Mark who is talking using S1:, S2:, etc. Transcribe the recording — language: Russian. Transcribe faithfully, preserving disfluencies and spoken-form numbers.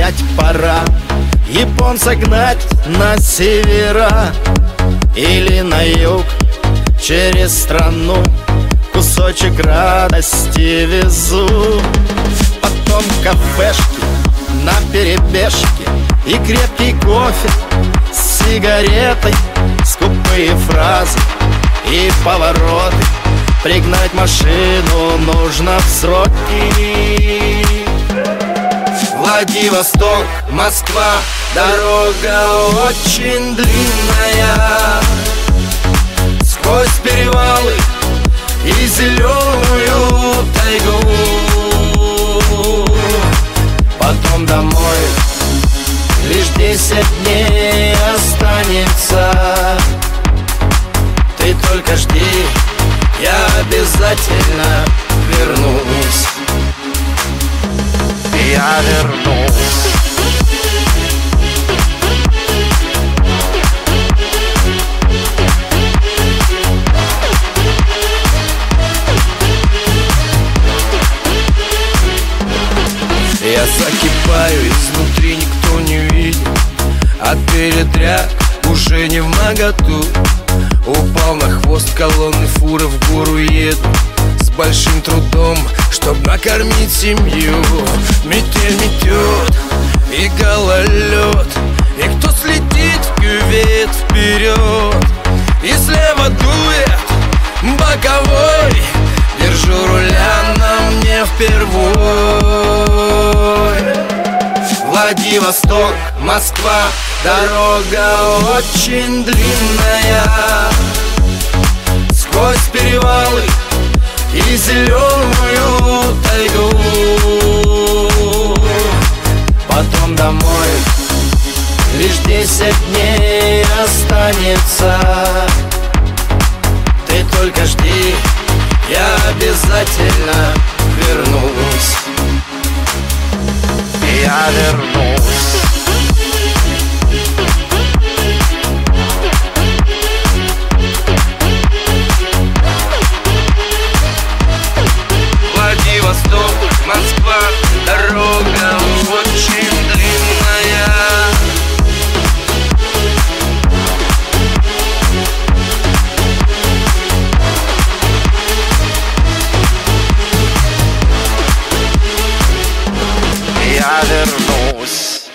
S1: опять пора японца гнать на севера или на юг через страну. Кусочек радости везу. Потом кафешки на перебежке и крепкий кофе с сигаретой, скупые фразы и повороты. Пригнать машину нужно в сроки. Владивосток, Москва, дорога очень длинная, сквозь перевалы и зеленую тайгу. Потом домой лишь десять дней останется. Ты только жди, я обязательно вернусь. Я вернусь. Я закипаю, изнутри никто не видит, а передряг уже не вмоготу. Упал на хвост колонны, фуры в гору едут с большим трудом, чтоб накормить семью. Метель метет и гололед, и кто следит в кювет вперед. И слева дует боковой, держу руля на мне впервой. Владивосток, Москва, дорога очень длинная, сквозь перевалы и зеленую тайгу. Потом домой лишь десять дней останется. Ты только жди, я обязательно вернусь. Я вернусь. Владивосток, Москва, дорога очень длинная. Я вернусь.